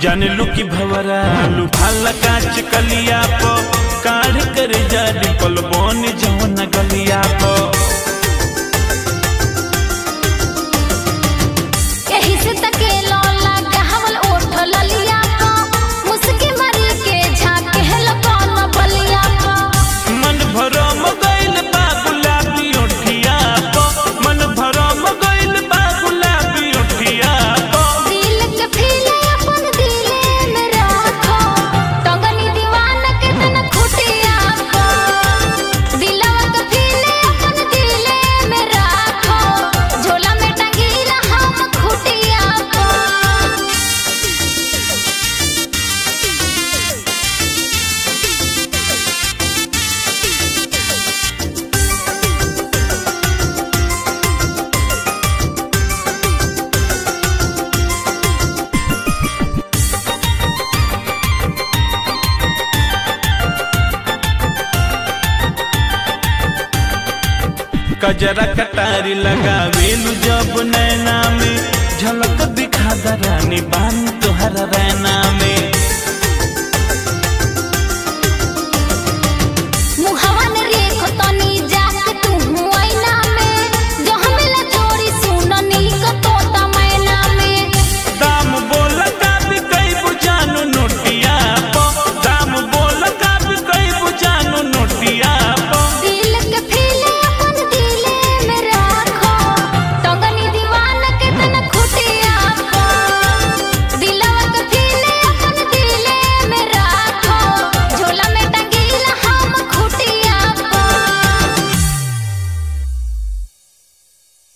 जाने लू की भवरा लुभाला काच कलिया पो काढ़ कर जा डिपल बोन जौन गलिया पो यही से तके लौला गहवल ओठ ललिया पो मुस्की मरी के झाके लकोन बलिया पो मन भरो मगइल बा गुलाबी ओठिया पो मन भरो मगइल बा गुलाबी ओठिया पो दिल के फीले अपन दिले में रखो टंगनी दीवाना के तन खुटिया पो दिलवा के फीले अपन दिले में रखो झोला में टंगी रहा हम खुटिया पो कजरा कटारी लगावेलू जब नैना में झलक दिखा दरानी बान तोहरा रैना में।